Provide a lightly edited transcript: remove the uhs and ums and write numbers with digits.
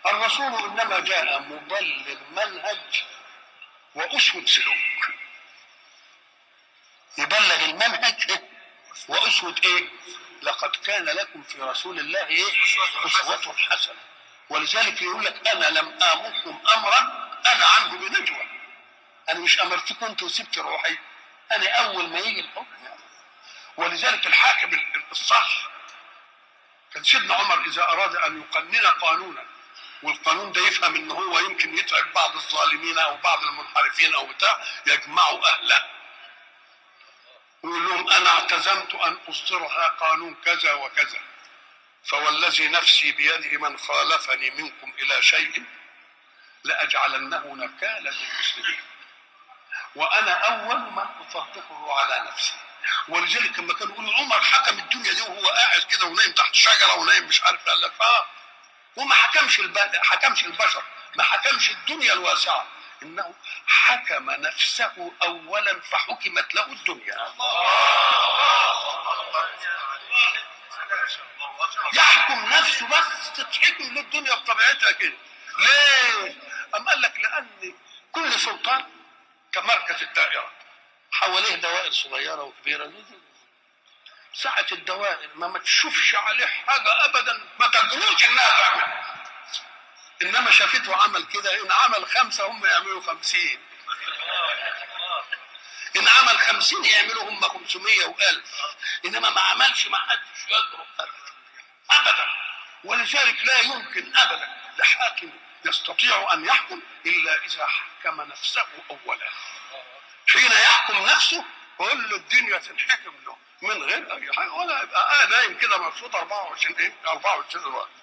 الرسول انما جاء مبلغ منهج واسوة سلوك. يبلغ المنهج واسوة ايه؟ لقد كان لكم في رسول الله ايه؟ اسوة حسنة. ولذلك يقول لك انا لم امركم امرا انا عنه بنجوى. انا مش امرتكم انتوا وسبت روحي، انا اول ما يجي الحكم. ولذلك الحاكم الصح كان سيدنا عمر اذا اراد ان يقنن قانونا والقانون ده يفهم ان هو يمكن يتعب بعض الظالمين او بعض المنحرفين او بتاع، يجمعوا اهله ويقول لهم انا اعتزمت ان اصدرها قانون كذا وكذا، فوالذي نفسي بيده من خالفني منكم الى شيء لاجعلنه نكالا للمسلمين وانا اول من اطبقه على نفسي. ولذلك لما كانوا يقولوا عمر حكم الدنيا دي وهو قاعد كده ونايم تحت شجره ونايم مش عارف، قال لك وما حكمش البشر، ما حكمش الدنيا الواسعه، انه حكم نفسه اولا فحكمت له الدنيا. يحكم نفسه بس تتحكم له الدنيا بطبيعتها كده. ليه؟ أم قال لك لأن كل سلطان كمركز الدائرة حواليه دوائر صغيرة وكبيرة. ساعة الدوائر ما تشوفش عليه حاجة أبدا، ما تجروش إنها تعمل، إنما شافته عمل كده، إن عمل 5 هم يعملوا 50، إن عمل 50 يعملوا هم 500 و1000، إنما ما عملش ما حدش يجرؤ أبدا. ولذلك لا يمكن أبدا لحاكم يستطيع أن يحكم إلا إذا حكم نفسه أولا. حين يحكم نفسه كل الدنيا تنحكم له من غير أي حاجة، ولا يبقى نايم كده مبسوط 24 وقت.